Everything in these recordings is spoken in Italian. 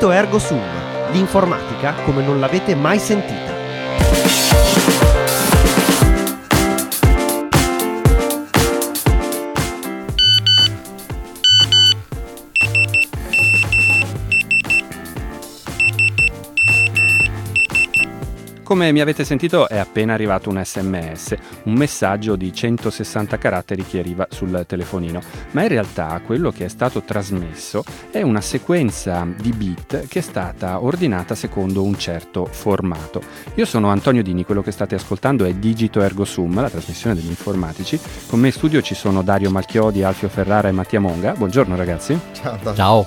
Digito Ergo Sum, l'informatica come non l'avete mai sentita. Come mi avete sentito è appena arrivato un SMS, un messaggio di 160 caratteri che arriva sul telefonino, ma in realtà quello che è stato trasmesso è una sequenza di bit che è stata ordinata secondo un certo formato. Io sono Antonio Dini, quello che state ascoltando è Digito Ergo Sum, la trasmissione degli informatici. Con me in studio ci sono Dario Malchiodi, Alfio Ferrara e Mattia Monga. Buongiorno ragazzi. Ciao.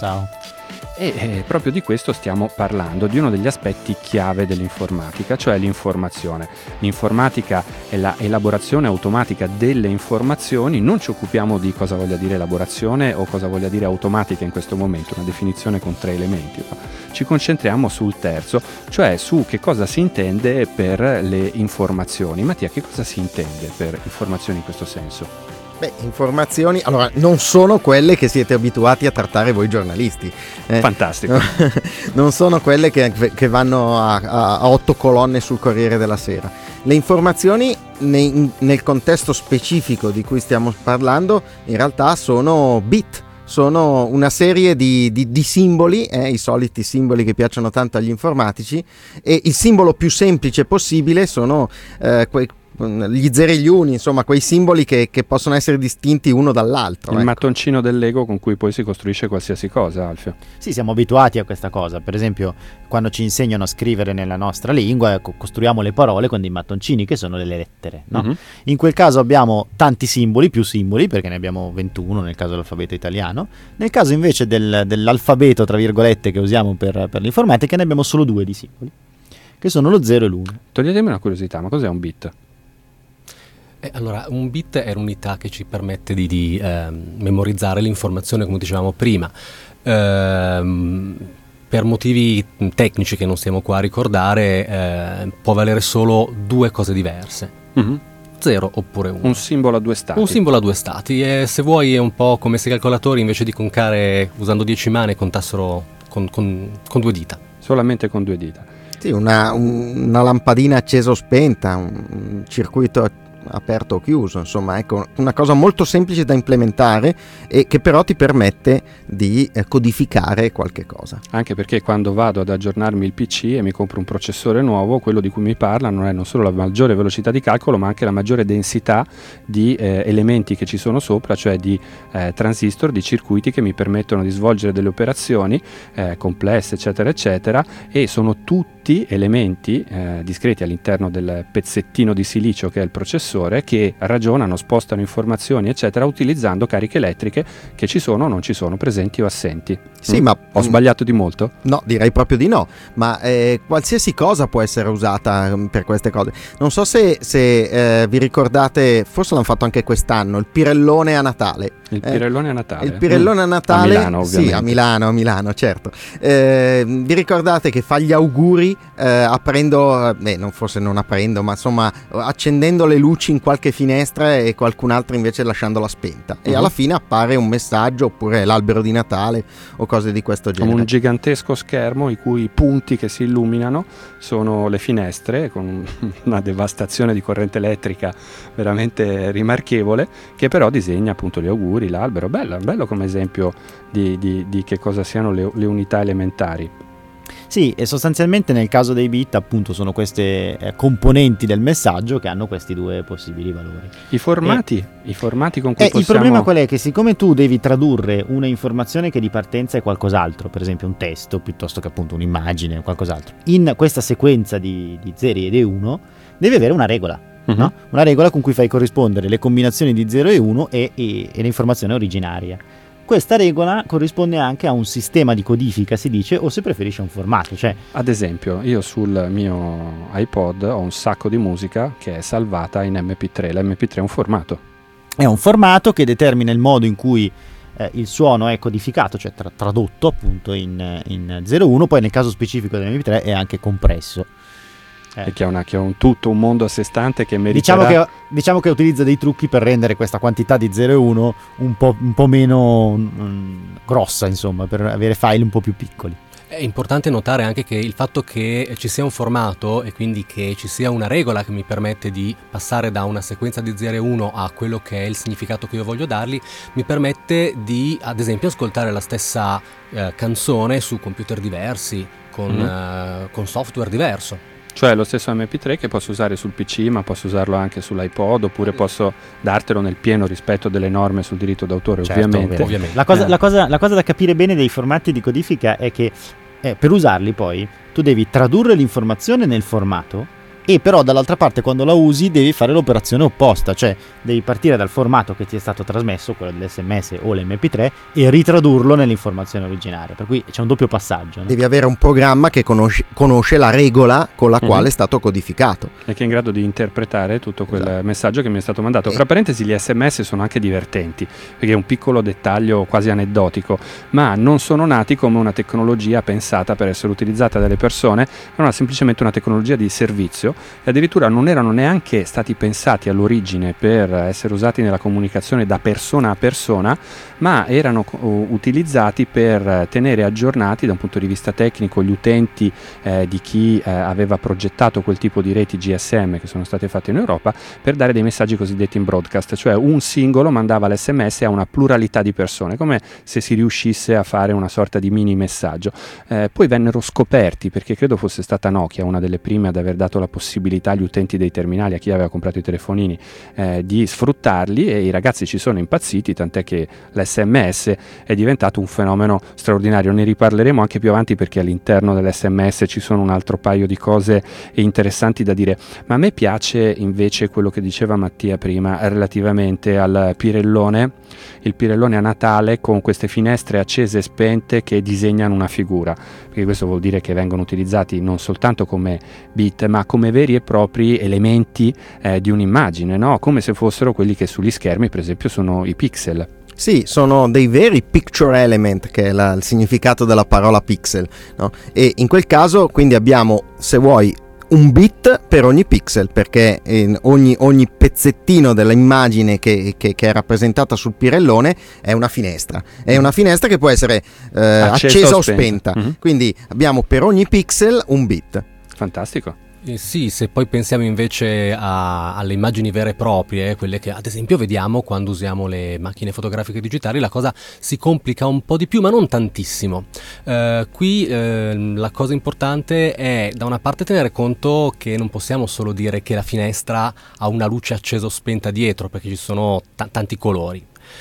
E proprio di questo stiamo parlando, di uno degli aspetti chiave dell'informatica, cioè l'informazione. L'informatica è la elaborazione automatica delle informazioni. Non ci occupiamo di cosa voglia dire elaborazione o cosa voglia dire automatica in questo momento, una definizione con 3 elementi. Ci concentriamo sul terzo, cioè su che cosa si intende per le informazioni. Mattia, che cosa si intende per informazioni in questo senso? Informazioni, allora, non sono quelle che siete abituati a trattare voi giornalisti. Fantastico. Non sono quelle che vanno a 8 colonne sul Corriere della Sera. Le informazioni nel contesto specifico di cui stiamo parlando in realtà sono bit. Sono una serie di simboli, i soliti simboli che piacciono tanto agli informatici, e il simbolo più semplice possibile sono gli zeri e gli uni, insomma quei simboli che possono essere distinti uno dall'altro. Il mattoncino del Lego con cui poi si costruisce qualsiasi cosa, Alfio. Sì, siamo abituati a questa cosa. Per esempio, quando ci insegnano a scrivere nella nostra lingua, costruiamo le parole con dei mattoncini che sono delle lettere, no? Mm-hmm. In quel caso abbiamo tanti simboli, più simboli, perché ne abbiamo 21 nel caso dell'alfabeto italiano. Nel caso invece dell'alfabeto, tra virgolette, che usiamo per l'informatica, ne abbiamo solo 2 di simboli, che sono lo 0 e l'1. Toglietemi una curiosità, ma cos'è un bit? Allora, un bit è l'unità che ci permette di memorizzare l'informazione, come dicevamo prima. Per motivi tecnici che non stiamo qua a ricordare, può valere solo 2 cose diverse. Mm-hmm. 0 oppure 1. Un simbolo a 2 stati. Un simbolo a 2 stati. E se vuoi è un po' come se i calcolatori, invece di contare usando 10 mani, contassero con 2 dita. Solamente con 2 dita. Sì, una lampadina accesa o spenta, un circuito aperto o chiuso, insomma, ecco, una cosa molto semplice da implementare e che però ti permette di codificare qualche cosa. Anche perché quando vado ad aggiornarmi il PC e mi compro un processore nuovo, quello di cui mi parla non è non solo la maggiore velocità di calcolo, ma anche la maggiore densità di elementi che ci sono sopra, cioè di transistor, di circuiti che mi permettono di svolgere delle operazioni complesse, eccetera eccetera, e sono tutti elementi discreti all'interno del pezzettino di silicio che è il processore, che ragionano, spostano informazioni eccetera utilizzando cariche elettriche che ci sono o non ci sono, presenti o assenti. Sì, ma ho sbagliato di molto? No, direi proprio di no, ma qualsiasi cosa può essere usata per queste cose. Non so se vi ricordate, forse l'hanno fatto anche quest'anno, il pirellone a Natale. Il pirellone a Natale? Il pirellone a Natale, a Milano, ovviamente. Sì, a Milano, certo. Vi ricordate che fa gli auguri forse non aprendo, ma insomma accendendo le luci in qualche finestra e qualcun altro invece lasciandola spenta, e alla fine appare un messaggio oppure l'albero di Natale o cose di questo genere. Come un gigantesco schermo i cui punti che si illuminano sono le finestre, con una devastazione di corrente elettrica veramente rimarchevole, che però disegna appunto gli auguri, l'albero. Bello come esempio di che cosa siano le unità elementari. Sì, e sostanzialmente nel caso dei bit appunto sono queste componenti del messaggio che hanno questi 2 possibili valori. I formati con cui possiamo... Il problema qual è? Che siccome tu devi tradurre una informazione che di partenza è qualcos'altro, per esempio un testo piuttosto che appunto un'immagine o qualcos'altro, in questa sequenza di 0 ed 1 devi avere una regola. Uh-huh. No? Una regola con cui fai corrispondere le combinazioni di 0 e 1 e l'informazione originaria. Questa regola corrisponde anche a un sistema di codifica, si dice, o se preferisci a un formato. Cioè, ad esempio, io sul mio iPod ho un sacco di musica che è salvata in MP3. L'MP3 è un formato. È un formato che determina il modo in cui il suono è codificato, cioè tradotto appunto in 0,1, poi nel caso specifico dell'MP3 è anche compresso. E che ha un mondo a sé stante che meriterà... Diciamo che utilizza dei trucchi per rendere questa quantità di 0 e 1 un po' meno grossa, insomma, per avere file un po' più piccoli. È importante notare anche che il fatto che ci sia un formato e quindi che ci sia una regola che mi permette di passare da una sequenza di 0 e 1 a quello che è il significato che io voglio dargli, mi permette di, ad esempio, ascoltare la stessa canzone su computer diversi, con software diverso. Cioè lo stesso MP3 che posso usare sul PC, ma posso usarlo anche sull'iPod, oppure posso dartelo nel pieno rispetto delle norme sul diritto d'autore, Certo, ovviamente. La cosa da capire bene dei formati di codifica è che per usarli poi tu devi tradurre l'informazione nel formato, e però dall'altra parte quando la usi devi fare l'operazione opposta, cioè devi partire dal formato che ti è stato trasmesso, quello dell'SMS o l'MP3, e ritradurlo nell'informazione originaria, per cui c'è un doppio passaggio, no? Devi avere un programma che conosce la regola con la quale è stato codificato E che è in grado di interpretare tutto quel messaggio che mi è stato mandato. Fra parentesi, gli SMS sono anche divertenti, perché è un piccolo dettaglio quasi aneddotico, ma non sono nati come una tecnologia pensata per essere utilizzata dalle persone, ma era semplicemente una tecnologia di servizio, e addirittura non erano neanche stati pensati all'origine per essere usati nella comunicazione da persona a persona, ma erano utilizzati per tenere aggiornati da un punto di vista tecnico gli utenti di chi aveva progettato quel tipo di reti GSM che sono state fatte in Europa, per dare dei messaggi cosiddetti in broadcast, cioè un singolo mandava l'SMS a una pluralità di persone, come se si riuscisse a fare una sorta di mini messaggio. Poi vennero scoperti, perché credo fosse stata Nokia una delle prime ad aver dato la possibilità agli utenti dei terminali, a chi aveva comprato i telefonini, di sfruttarli, e i ragazzi ci sono impazziti, tant'è che l'SMS è diventato un fenomeno straordinario. Ne riparleremo anche più avanti, perché all'interno dell'SMS ci sono un altro paio di cose interessanti da dire. Ma a me piace invece quello che diceva Mattia prima relativamente al pirellone, il pirellone a Natale con queste finestre accese e spente che disegnano una figura, perché questo vuol dire che vengono utilizzati non soltanto come bit, ma come veri e propri elementi di un'immagine, no? Come se fossero quelli che sugli schermi per esempio sono i pixel. Sì, sono dei veri picture element, che è il significato della parola pixel, no? E in quel caso quindi abbiamo, se vuoi, un bit per ogni pixel, perché ogni pezzettino dell'immagine che è rappresentata sul pirellone è una finestra che può essere accesa o spenta. Quindi abbiamo per ogni pixel un bit. Fantastico. Sì, se poi pensiamo invece alle immagini vere e proprie, quelle che ad esempio vediamo quando usiamo le macchine fotografiche digitali, la cosa si complica un po' di più, ma non tantissimo. Qui la cosa importante è da una parte tenere conto che non possiamo solo dire che la finestra ha una luce accesa o spenta dietro, perché ci sono tanti colori.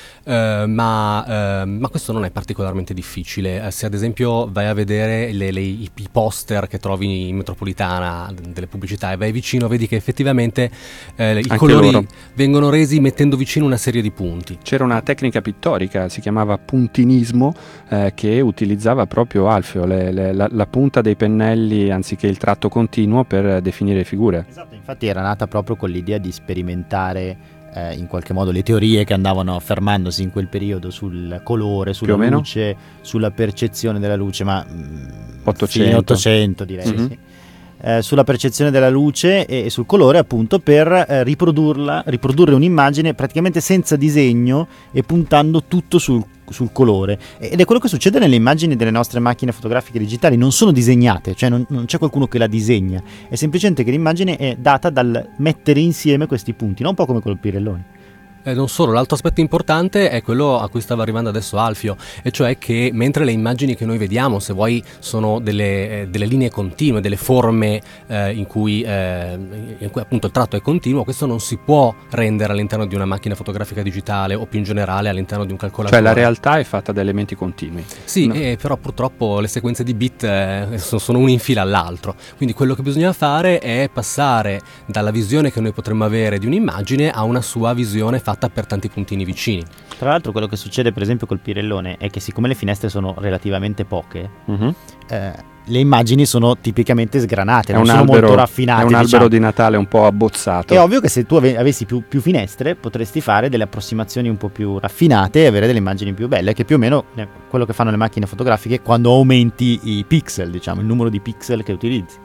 Ma questo non è particolarmente difficile. Se ad esempio vai a vedere i poster che trovi in metropolitana delle pubblicità e vai vicino, vedi che effettivamente i colori vengono resi mettendo vicino una serie di punti. C'era una tecnica pittorica, si chiamava puntinismo, che utilizzava proprio Alfeo, la punta dei pennelli anziché il tratto continuo per definire figure. Esatto, infatti era nata proprio con l'idea di sperimentare in qualche modo le teorie che andavano affermandosi in quel periodo sul colore, sulla luce, sulla percezione della luce, ma 800 direi. Sì. Sulla percezione della luce e sul colore, appunto, per riprodurre un'immagine praticamente senza disegno e puntando tutto sul colore, ed è quello che succede nelle immagini delle nostre macchine fotografiche digitali. Non sono disegnate, cioè non c'è qualcuno che la disegna, è semplicemente che l'immagine è data dal mettere insieme questi punti, non un po' come col pirellone. Non solo, l'altro aspetto importante è quello a cui stava arrivando adesso Alfio, e cioè che mentre le immagini che noi vediamo, se vuoi, sono delle linee continue, delle forme in cui appunto il tratto è continuo, questo non si può rendere all'interno di una macchina fotografica digitale o più in generale all'interno di un calcolatore. Cioè la realtà è fatta da elementi continui. Sì, no. Però purtroppo le sequenze di bit sono una in fila all'altro, quindi quello che bisogna fare è passare dalla visione che noi potremmo avere di un'immagine a una sua visione fatta per tanti puntini vicini. Tra l'altro quello che succede per esempio col pirellone è che, siccome le finestre sono relativamente poche, le immagini sono tipicamente sgranate, non sono molto raffinate. È un albero di Natale un po' abbozzato. È ovvio che se tu avessi più finestre potresti fare delle approssimazioni un po' più raffinate e avere delle immagini più belle, che più o meno quello che fanno le macchine fotografiche quando aumenti i pixel, diciamo, il numero di pixel che utilizzi.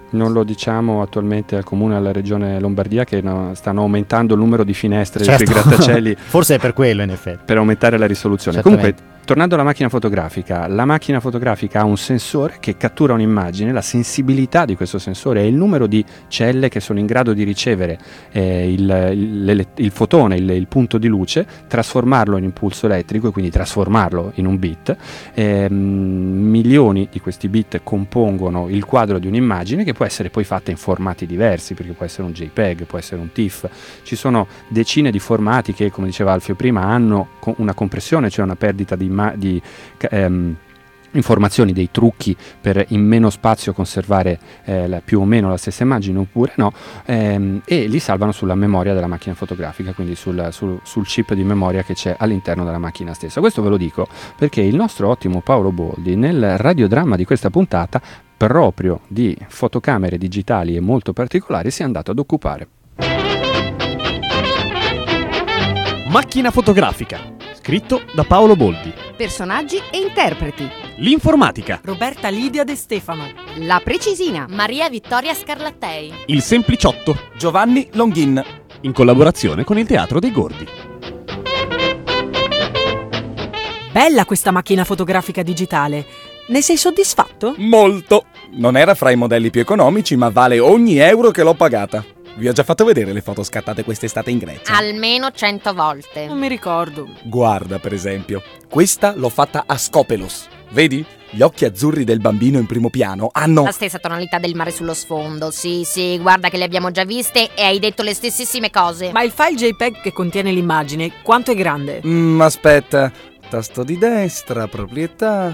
Non lo diciamo attualmente al comune e alla regione Lombardia che stanno aumentando il numero di finestre sui grattacieli. Forse è per quello, in effetti. Per aumentare la risoluzione. Certamente. Comunque, tornando alla macchina fotografica, la macchina fotografica ha un sensore che cattura un'immagine, la sensibilità di questo sensore e il numero di celle che sono in grado di ricevere il fotone, il punto di luce, trasformarlo in impulso elettrico e quindi trasformarlo in un bit. Milioni di questi bit compongono il quadro di un'immagine che può essere poi fatta in formati diversi, perché può essere un JPEG, può essere un TIFF. Ci sono decine di formati che, come diceva Alfio prima, hanno una compressione, cioè una perdita di informazioni, dei trucchi per in meno spazio conservare più o meno la stessa immagine oppure no, e li salvano sulla memoria della macchina fotografica, quindi sul chip di memoria che c'è all'interno della macchina stessa. Questo ve lo dico perché il nostro ottimo Paolo Boldi nel radiodramma di questa puntata proprio di fotocamere digitali e molto particolari si è andato ad occupare. Macchina fotografica, scritto da Paolo Boldi. Personaggi e interpreti: L'informatica, Roberta Lidia De Stefano, La Precisina, Maria Vittoria Scarlattei, il Sempliciotto, Giovanni Longhin, in collaborazione con il Teatro dei Gordi. Bella questa macchina fotografica digitale. Ne sei soddisfatto? molto. Non era fra i modelli più economici, ma vale ogni euro che l'ho pagata. Vi ho già fatto vedere le foto scattate quest'estate in Grecia. almeno 100 volte. Non mi ricordo. Guarda, per esempio, questa l'ho fatta a Skopelos. Vedi? Gli occhi azzurri del bambino in primo piano hanno... La stessa tonalità del mare sullo sfondo. Sì, guarda che le abbiamo già viste e hai detto le stessissime cose. Ma il file JPEG che contiene l'immagine, quanto è grande? Aspetta. Tasto di destra, proprietà...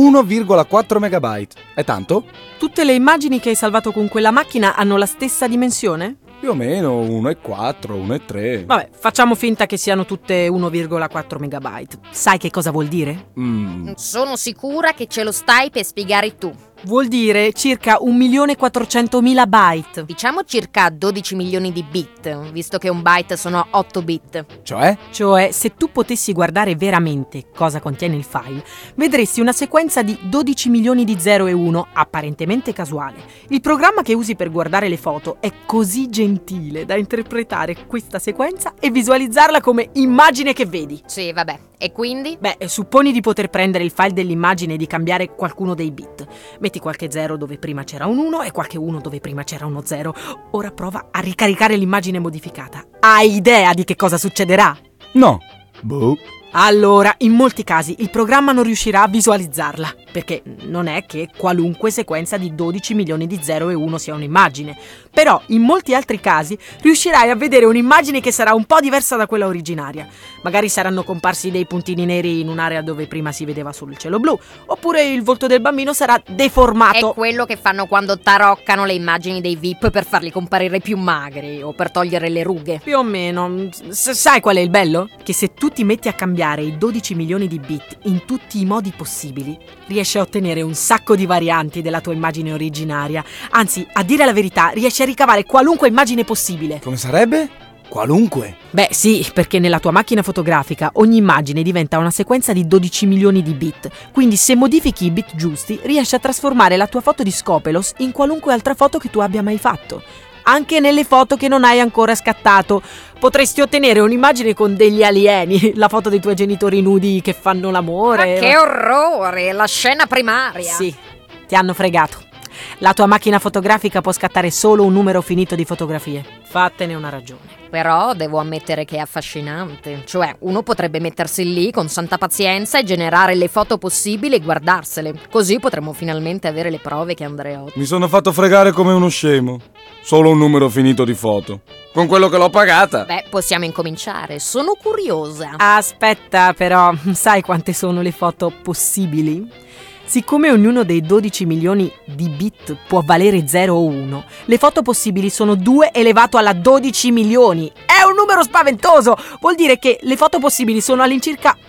1,4 megabyte. È tanto? Tutte le immagini che hai salvato con quella macchina hanno la stessa dimensione? Più o meno 1,4, 1,3. Vabbè, facciamo finta che siano tutte 1,4 megabyte. Sai che cosa vuol dire? Sono sicura che ce lo stai per spiegare tu. Vuol dire circa 1.400.000 byte. Diciamo circa 12 milioni di bit, visto che un byte sono 8 bit. Cioè? Cioè, se tu potessi guardare veramente cosa contiene il file, vedresti una sequenza di 12 milioni di 0 e 1, apparentemente casuale. Il programma che usi per guardare le foto è così gentile da interpretare questa sequenza e visualizzarla come immagine che vedi. Sì, vabbè. E quindi? Beh, supponi di poter prendere il file dell'immagine e di cambiare qualcuno dei bit. Metti qualche 0 dove prima c'era un 1 e qualche 1 dove prima c'era uno 0. Ora prova a ricaricare l'immagine modificata. Hai idea di che cosa succederà? No. Boh. Allora, in molti casi il programma non riuscirà a visualizzarla, perché non è che qualunque sequenza di 12 milioni di 0 e 1 sia un'immagine. Però, in molti altri casi, riuscirai a vedere un'immagine che sarà un po' diversa da quella originaria. Magari saranno comparsi dei puntini neri in un'area dove prima si vedeva solo il cielo blu, oppure il volto del bambino sarà deformato. È quello che fanno quando taroccano le immagini dei VIP per farli comparire più magri o per togliere le rughe. Più o meno. Sai qual è il bello? Che se tu ti metti a cambiare i 12 milioni di bit in tutti i modi possibili, riesci a ottenere un sacco di varianti della tua immagine originaria. Anzi, a dire la verità, riesci a ricavare qualunque immagine possibile. Come sarebbe? Qualunque? Beh sì, perché nella tua macchina fotografica ogni immagine diventa una sequenza di 12 milioni di bit. Quindi se modifichi i bit giusti, riesci a trasformare la tua foto di Skopelos in qualunque altra foto che tu abbia mai fatto. Anche nelle foto che non hai ancora scattato. Potresti ottenere un'immagine con degli alieni, la foto dei tuoi genitori nudi che fanno l'amore. Ma che orrore, la scena primaria. Sì, ti hanno fregato. La tua macchina fotografica può scattare solo un numero finito di fotografie. Fattene una ragione. Però devo ammettere che è affascinante. Cioè, uno potrebbe mettersi lì con santa pazienza e generare le foto possibili e guardarsele. Così potremmo finalmente avere le prove che Andreotti... Mi sono fatto fregare come uno scemo. Solo un numero finito di foto. Con quello che l'ho pagata. Beh, possiamo incominciare. Sono curiosa. Aspetta, però, sai quante sono le foto possibili? Siccome ognuno dei 12 milioni di bit può valere 0 o 1, le foto possibili sono 2 elevato alla 12 milioni. È un numero spaventoso! Vuol dire che le foto possibili sono all'incirca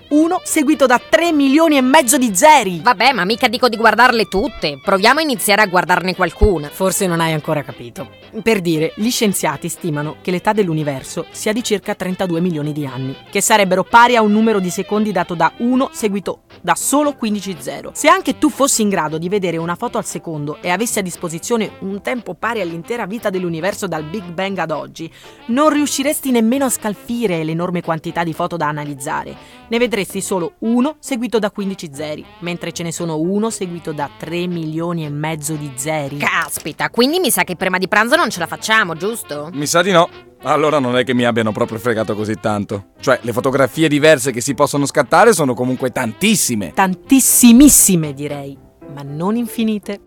1 seguito da 3 milioni e mezzo di zeri. Vabbè, ma mica dico di guardarle tutte. Proviamo a iniziare a guardarne qualcuna. Forse non hai ancora capito. Per dire, gli scienziati stimano che l'età dell'universo sia di circa 32 milioni di anni, che sarebbero pari a un numero di secondi dato da 1 seguito da solo 15 zero. Se anche tu fossi in grado di vedere una foto al secondo e avessi a disposizione un tempo pari all'intera vita dell'universo dal Big Bang ad oggi, non riusciresti nemmeno a scalfire l'enorme quantità di foto da analizzare. Ne vedresti solo 1 seguito da 15 zeri, mentre ce ne sono 1 seguito da 3 milioni e mezzo di zeri. Caspita, quindi mi sa che prima di pranzo non ce la facciamo, giusto? Mi sa di no. Allora non è che mi abbiano proprio fregato così tanto. Cioè, le fotografie diverse che si possono scattare sono comunque tantissime. Tantissimissime, direi, ma non infinite.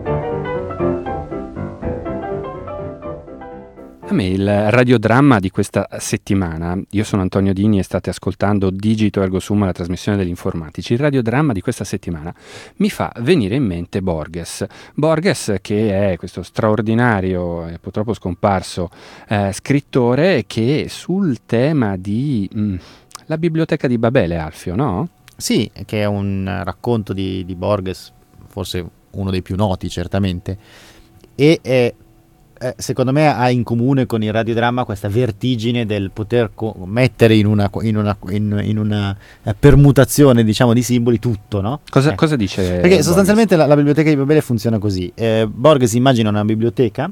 A me il radiodramma di questa settimana, io sono Antonio Dini e state ascoltando Digito Ergo Sum, la trasmissione degli informatici. Il radiodramma di questa settimana mi fa venire in mente Borges. Borges, che è questo straordinario e purtroppo scomparso scrittore che sul tema di la biblioteca di Babele, Alfio, no? Sì, che è un racconto di Borges, forse uno dei più noti certamente, e secondo me ha in comune con il radiodramma questa vertigine del poter mettere in una permutazione, diciamo, di simboli tutto, no? Cosa dice Perché Borges? sostanzialmente la biblioteca di Babele funziona così. Borges immagina una biblioteca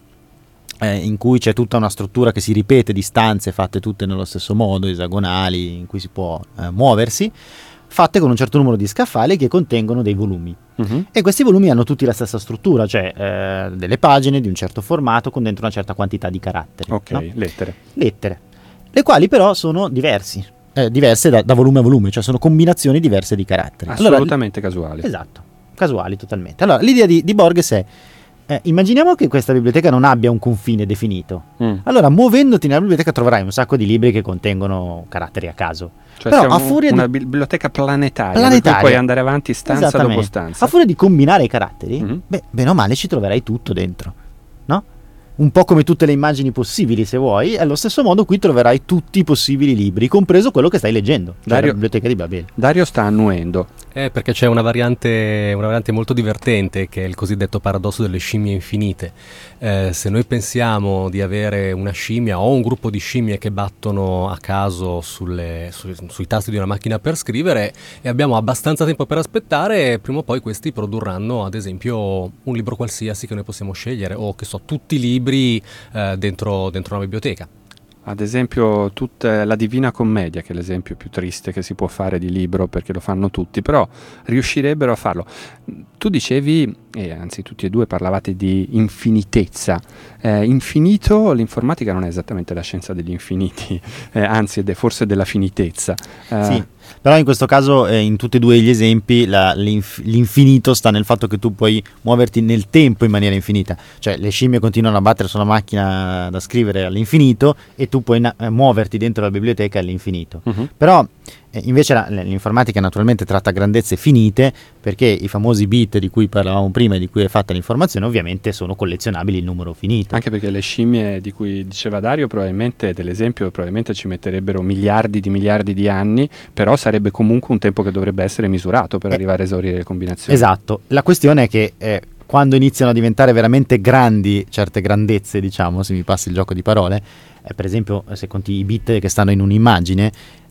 in cui c'è tutta una struttura che si ripete di stanze fatte tutte nello stesso modo, esagonali, in cui si può muoversi, fatte con un certo numero di scaffali che contengono dei volumi. E questi volumi hanno tutti la stessa struttura, cioè delle pagine di un certo formato con dentro una certa quantità di caratteri. Ok, no? lettere, le quali però sono diverse da volume a volume, cioè sono combinazioni diverse di caratteri. assolutamente casuali. Esatto, casuali totalmente. Allora, l'idea di Borges è immaginiamo che questa biblioteca non abbia un confine definito. Allora, muovendoti nella biblioteca troverai un sacco di libri che contengono caratteri a caso. Cioè però a furia una biblioteca planetaria, per cui puoi andare avanti stanza dopo stanza. A furia di combinare i caratteri, bene o male ci troverai tutto dentro, no? Un po' come tutte le immagini possibili, se vuoi. Allo stesso modo qui troverai tutti i possibili libri, compreso quello che stai leggendo, cioè la biblioteca di Babele. Dario sta annuendo. Perché c'è una variante molto divertente, che è il cosiddetto paradosso delle scimmie infinite. Se noi pensiamo di avere una scimmia o un gruppo di scimmie che battono a caso sui tasti di una macchina per scrivere e abbiamo abbastanza tempo per aspettare, prima o poi questi produrranno ad esempio un libro qualsiasi che noi possiamo scegliere, o che so, tutti i libri dentro una biblioteca. Ad esempio tutta la Divina Commedia, che è l'esempio più triste che si può fare di libro, perché lo fanno tutti, però riuscirebbero a farlo. Tu dicevi, e anzi tutti e due parlavate di infinitezza. Infinito, l'informatica non è esattamente la scienza degli infiniti, anzi è forse della finitezza. Sì, però in questo caso in tutti e due gli esempi l'infinito sta nel fatto che tu puoi muoverti nel tempo in maniera infinita, cioè le scimmie continuano a battere sulla macchina da scrivere all'infinito e tu puoi muoverti dentro la biblioteca all'infinito. Però invece l'informatica naturalmente tratta grandezze finite, perché i famosi bit di cui parlavamo prima e di cui è fatta l'informazione ovviamente sono collezionabili in numero finito. Anche perché le scimmie di cui diceva Dario dell'esempio probabilmente ci metterebbero miliardi di anni, però sarebbe comunque un tempo che dovrebbe essere misurato per arrivare a esaurire le combinazioni. Esatto, la questione è che quando iniziano a diventare veramente grandi certe grandezze, diciamo, se mi passi il gioco di parole, per esempio se conti i bit che stanno in un'immagine,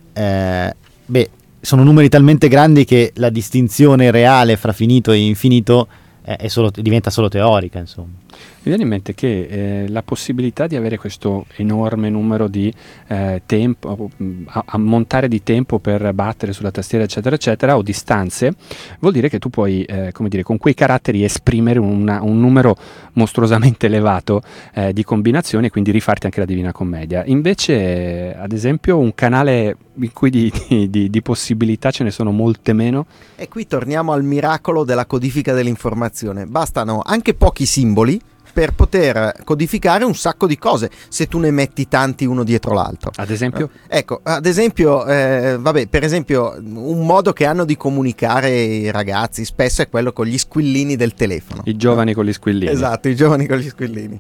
sono numeri talmente grandi che la distinzione reale fra finito e infinito diventa solo teorica, insomma. Mi viene in mente che la possibilità di avere questo enorme numero di tempo, ammontare di tempo per battere sulla tastiera eccetera eccetera, o di stanze, vuol dire che tu puoi con quei caratteri esprimere un numero mostruosamente elevato di combinazioni, e quindi rifarti anche la Divina Commedia. Invece ad esempio un canale in cui di possibilità ce ne sono molte meno. E qui torniamo al miracolo della codifica dell'informazione. Bastano anche pochi simboli per poter codificare un sacco di cose se tu ne metti tanti uno dietro l'altro. Ad esempio? Ecco, ad esempio, per esempio, un modo che hanno di comunicare i ragazzi spesso è quello con gli squillini del telefono. I giovani con gli squillini. Esatto, i giovani con gli squillini.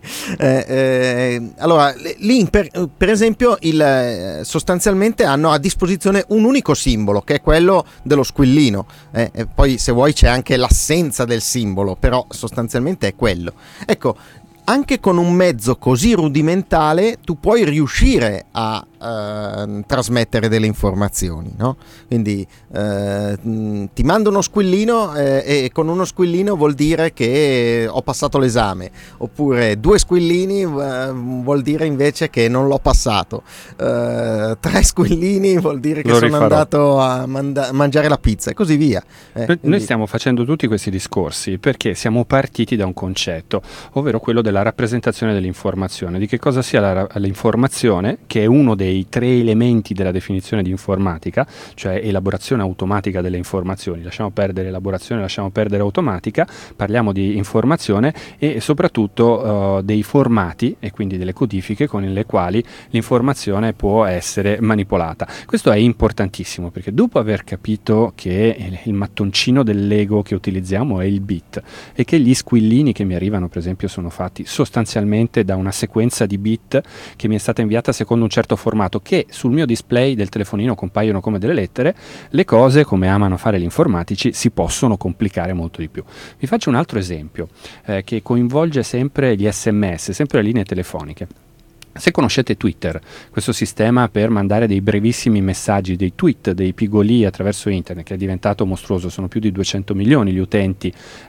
Allora, lì per esempio sostanzialmente hanno a disposizione un unico simbolo, che è quello dello squillino. E poi se vuoi c'è anche l'assenza del simbolo, però sostanzialmente è quello. Ecco, anche con un mezzo così rudimentale tu puoi riuscire a trasmettere delle informazioni, no? Quindi ti mando uno squillino e con uno squillino vuol dire che ho passato l'esame, oppure 2 squillini vuol dire invece che non l'ho passato, 3 squillini vuol dire che sono andato a mangiare la pizza e così via. Noi stiamo facendo tutti questi discorsi perché siamo partiti da un concetto, ovvero quello della rappresentazione dell'informazione, di che cosa sia l'informazione, che è uno dei 3 elementi della definizione di informatica, cioè elaborazione automatica delle informazioni. Lasciamo perdere elaborazione, lasciamo perdere automatica, parliamo di informazione e soprattutto dei formati e quindi delle codifiche con le quali l'informazione può essere manipolata. Questo è importantissimo perché dopo aver capito che il mattoncino del Lego che utilizziamo è il bit e che gli squillini che mi arrivano per esempio sono fatti sostanzialmente da una sequenza di bit che mi è stata inviata secondo un certo formato che sul mio display del telefonino compaiono come delle lettere, le cose, come amano fare gli informatici, si possono complicare molto di più. Vi faccio un altro esempio che coinvolge sempre gli SMS, sempre le linee telefoniche. Se conoscete Twitter, questo sistema per mandare dei brevissimi messaggi, dei tweet, dei pigolii attraverso internet, che è diventato mostruoso, sono più di 200 milioni gli utenti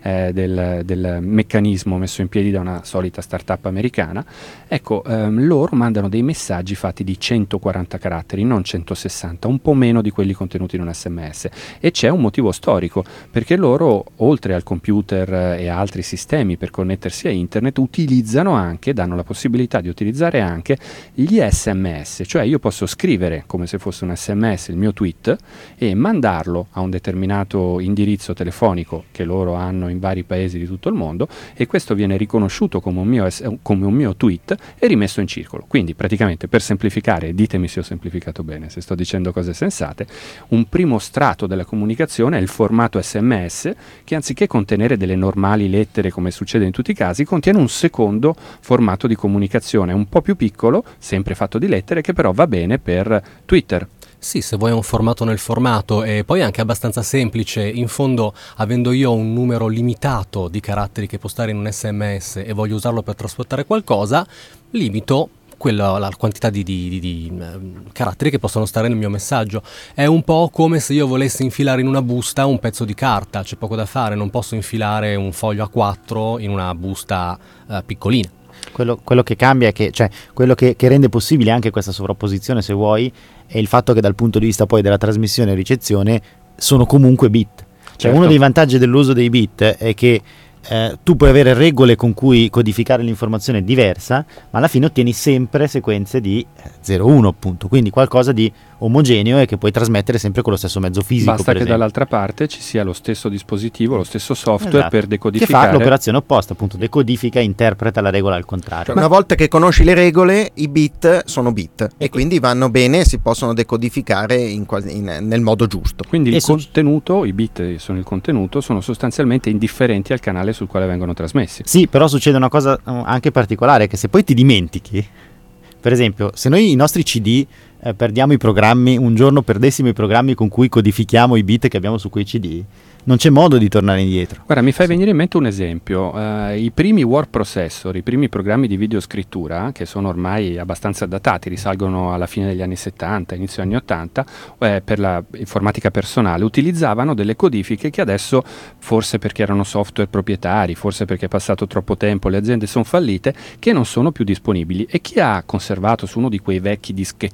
del meccanismo messo in piedi da una solita startup americana, ecco, loro mandano dei messaggi fatti di 140 caratteri, non 160, un po' meno di quelli contenuti in un SMS, e c'è un motivo storico, perché loro, oltre al computer e a altri sistemi per connettersi a internet, utilizzano anche, danno la possibilità di utilizzare anche gli SMS, cioè io posso scrivere come se fosse un SMS il mio tweet e mandarlo a un determinato indirizzo telefonico che loro hanno in vari paesi di tutto il mondo e questo viene riconosciuto come un mio tweet e rimesso in circolo. Quindi praticamente, per semplificare, ditemi se ho semplificato bene, se sto dicendo cose sensate, un primo strato della comunicazione è il formato SMS che anziché contenere delle normali lettere come succede in tutti i casi, contiene un secondo formato di comunicazione un po' più piccolo, sempre fatto di lettere, che però va bene per Twitter. Sì, se vuoi un formato nel formato, e poi anche abbastanza semplice. In fondo, avendo io un numero limitato di caratteri che postare in un SMS e voglio usarlo per trasportare qualcosa, limito la quantità di caratteri che possono stare nel mio messaggio. È un po' come se io volessi infilare in una busta un pezzo di carta, c'è poco da fare, non posso infilare un foglio A4 in una busta piccolina. Quello che cambia è che, cioè, quello che rende possibile anche questa sovrapposizione, se vuoi, è il fatto che dal punto di vista poi della trasmissione e ricezione sono comunque bit. Cioè, certo. Uno dei vantaggi dell'uso dei bit è che tu puoi avere regole con cui codificare l'informazione diversa, ma alla fine ottieni sempre sequenze di 0-1, appunto, quindi qualcosa di omogeneo e che puoi trasmettere sempre con lo stesso mezzo fisico. Basta che dall'altra parte ci sia lo stesso dispositivo, lo stesso software, esatto, per decodificare. Che fa l'operazione opposta, appunto, decodifica e interpreta la regola al contrario. Una volta che conosci le regole, i bit sono bit e quindi vanno bene, si possono decodificare nel modo giusto. Quindi il contenuto, i bit sono il contenuto, sono sostanzialmente indifferenti al canale sul quale vengono trasmessi. Sì, però succede una cosa anche particolare, che se poi ti dimentichi, per esempio, se noi i nostri CD perdiamo i programmi, un giorno perdessimo i programmi con cui codifichiamo i bit che abbiamo su quei CD, non c'è modo di tornare indietro. Guarda, mi fai venire in mente un esempio. I primi word processor, i primi programmi di videoscrittura, che sono ormai abbastanza datati, risalgono alla fine degli anni 70, inizio anni 80, per la informatica personale, utilizzavano delle codifiche che adesso, forse perché erano software proprietari, forse perché è passato troppo tempo, le aziende sono fallite, che non sono più disponibili. E chi ha conservato su uno di quei vecchi dischettoni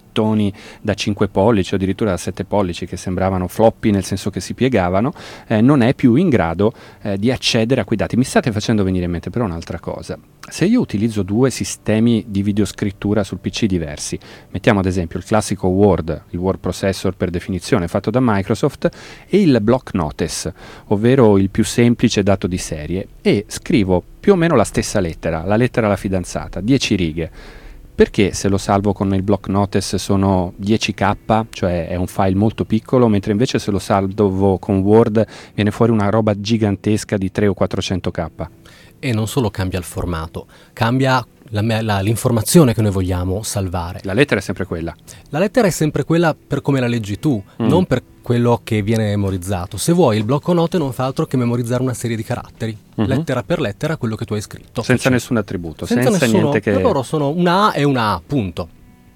televisioni da 5 pollici o addirittura da 7 pollici che sembravano floppy nel senso che si piegavano, non è più in grado di accedere a quei dati. Mi state facendo venire in mente però un'altra cosa. Se io utilizzo due sistemi di videoscrittura sul PC diversi, mettiamo ad esempio il classico Word, il word processor per definizione fatto da Microsoft, e il block notice, ovvero il più semplice dato di serie, e scrivo più o meno la stessa lettera, la lettera alla fidanzata, 10 righe. Perché se lo salvo con il block notice sono 10k, cioè è un file molto piccolo, mentre invece se lo salvo con Word viene fuori una roba gigantesca di 300 o 400k? E non solo cambia il formato, cambia l'informazione che noi vogliamo salvare. La lettera è sempre quella. La lettera è sempre quella per come la leggi tu, non per quello che viene memorizzato. Se vuoi, il blocco note non fa altro che memorizzare una serie di caratteri, lettera per lettera, quello che tu hai scritto. Senza nessun attributo, senza nessuno, niente che... Per loro sono una A e una A, punto.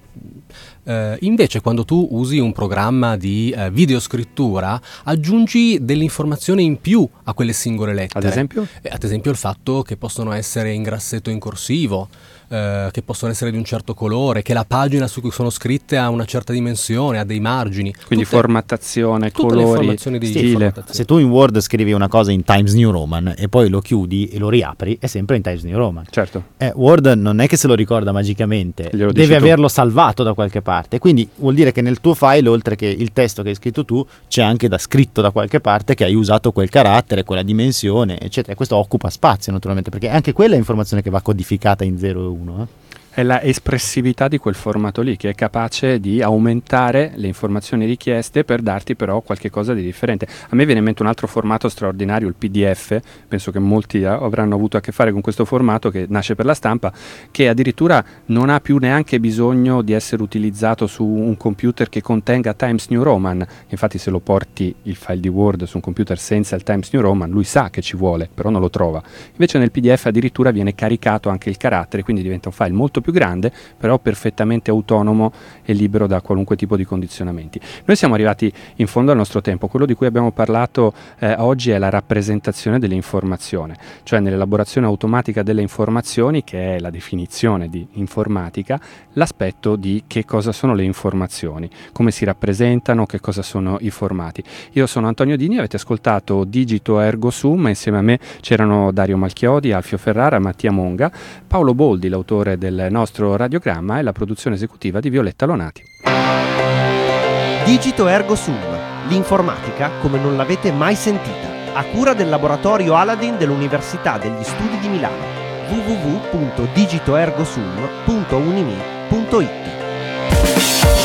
Invece quando tu usi un programma di videoscrittura aggiungi delle informazioni in più a quelle singole lettere. Ad esempio? Ad esempio il fatto che possono essere in grassetto o in corsivo, che possono essere di un certo colore, che la pagina su cui sono scritte ha una certa dimensione, ha dei margini. Quindi formattazione, colori, stile. Se tu in Word scrivi una cosa in Times New Roman e poi lo chiudi e lo riapri, è sempre in Times New Roman. Certo. Word non è che se lo ricorda magicamente, Devi averlo salvato da qualche parte. Quindi vuol dire che nel tuo file, oltre che il testo che hai scritto tu, c'è anche da scritto da qualche parte che hai usato quel carattere, quella dimensione, eccetera. E questo occupa spazio naturalmente, perché anche quella è informazione che va codificata in 0 e 1. È la espressività di quel formato lì che è capace di aumentare le informazioni richieste per darti però qualche cosa di differente. A me viene in mente un altro formato straordinario, il PDF, penso che molti avranno avuto a che fare con questo formato che nasce per la stampa, che addirittura non ha più neanche bisogno di essere utilizzato su un computer che contenga Times New Roman. Infatti se lo porti il file di Word su un computer senza il Times New Roman, lui sa che ci vuole, però non lo trova. Invece nel PDF addirittura viene caricato anche il carattere, quindi diventa un file molto più grande, però perfettamente autonomo e libero da qualunque tipo di condizionamenti. Noi siamo arrivati in fondo al nostro tempo. Quello di cui abbiamo parlato oggi è la rappresentazione dell'informazione, cioè nell'elaborazione automatica delle informazioni, che è la definizione di informatica, l'aspetto di che cosa sono le informazioni, come si rappresentano, che cosa sono i formati. Io sono Antonio Dini, avete ascoltato Digito Ergo Sum, insieme a me c'erano Dario Malchiodi, Alfio Ferrara, Mattia Monga, Paolo Boldi, l'autore del nostro radiogramma, e la produzione esecutiva di Violetta Lonati. Digito Ergo Sum, l'informatica come non l'avete mai sentita, a cura del laboratorio Aladdin dell'Università degli Studi di Milano. www.digitoergosum.unimi.it